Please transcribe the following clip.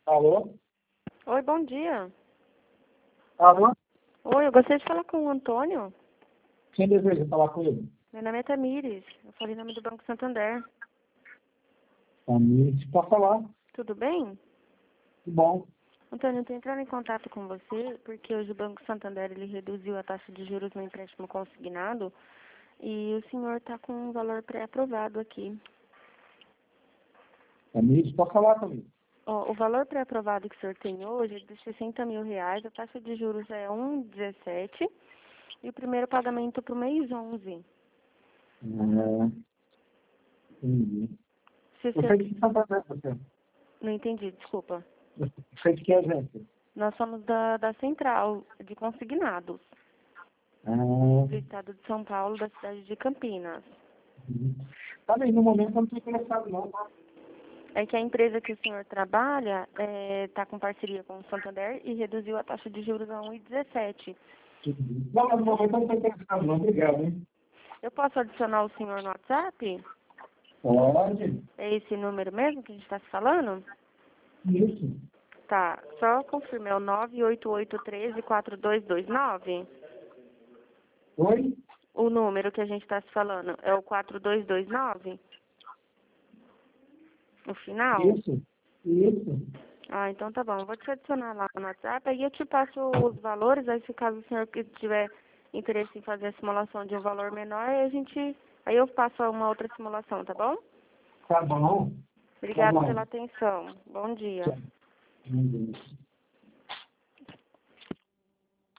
Alô? Oi, bom dia. Alô? Oi, eu gostaria de falar com o Antônio. Quem deseja falar com ele? Meu nome é Tamires. Eu falei em nome do Banco Santander. Amigo, pode falar. Tudo bem? Que bom. Antônio, eu estou entrando em contato com você porque hoje o Banco Santander ele reduziu a taxa de juros no empréstimo consignado e o senhor está com um valor pré-aprovado aqui. Amigo, pode falar comigo. Ó, o valor pré-aprovado que o senhor tem hoje é de R$ 60.000, a taxa de juros é 1,17 e o primeiro pagamento para o mês 11. Entendi. Se Você você... é de que Santander, você? Não entendi, desculpa. Você é de que agência? Nós somos da Central de Consignados, Ah, do estado de São Paulo, da cidade de Campinas. tá bem, no momento eu não estou interessado não, tá? É que a empresa que o senhor trabalha está com parceria com o Santander e reduziu a taxa de juros a 1,17. Não, mas no momento eu não estou interessado não, obrigado, hein? Eu posso adicionar o senhor no WhatsApp? Pode. É esse número mesmo que a gente está se falando? Isso. Tá, só confirme, é o 98813-4229? Oi? O número que a gente está se falando é o 4229? No final? Isso. Isso. Ah, então tá bom. Eu vou te adicionar lá no WhatsApp, aí eu te passo os valores, aí se caso o senhor tiver interesse em fazer a simulação de um valor menor, aí eu passo uma outra simulação, tá bom? Tá bom. Tá Obrigada bom. pela atenção. Bom dia. Tchau.